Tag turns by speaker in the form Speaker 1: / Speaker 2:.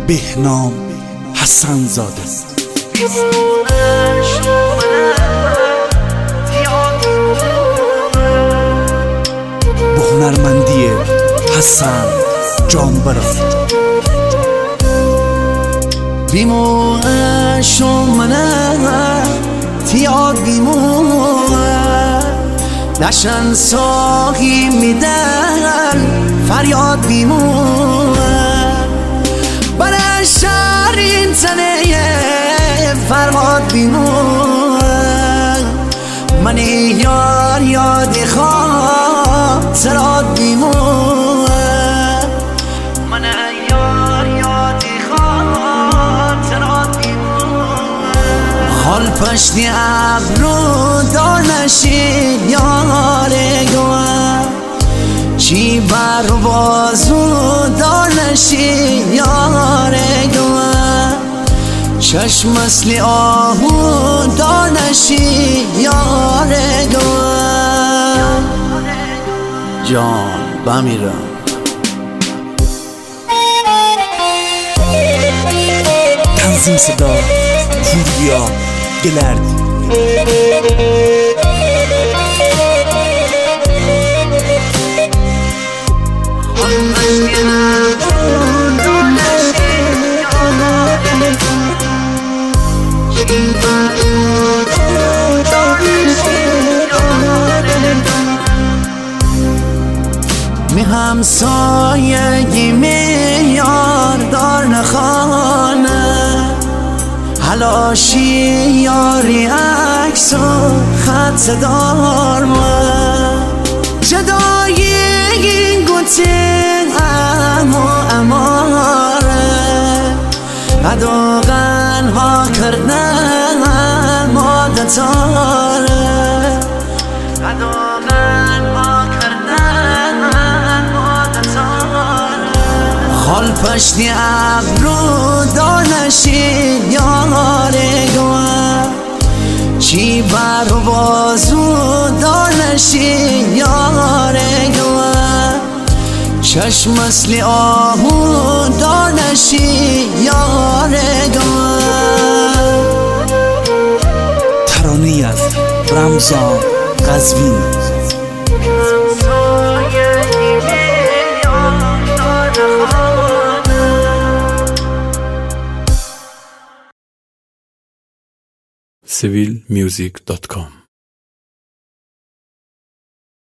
Speaker 1: بهنام حسن زاده. با هنرمندی حسن جانبرا
Speaker 2: بیمو شمنه تیاد بیمو نشن ساقی میدن فریاد بیمو برای شهرین تنه فرماد بیمو من یار یاد خاطرات بیمو من یار یاد خاطرات بیمو حال پشتی ابرو دار نشید یاره گوه چی بر بازو دار نشید یاره گوه چشم اصلی آهو دار نشید یاره گوه جان بمیرم
Speaker 1: تنظیم صدا پوریا گلردی.
Speaker 2: می همسایگی میار دار نخانه حلاشی یاری عکس و خط دار من جدایی این گوته اماره قدوغن ها کردن مادتاره قدوغن ها کردن مادتاره خال پشتی ابرو دار نشید یاره گوه چی بر بازو دار نشید یاره گوه چشم اصلی آهو دار نشید یاره گوه.
Speaker 1: ترانه‌ای از رمضان قزوینی.
Speaker 3: civilmusic.com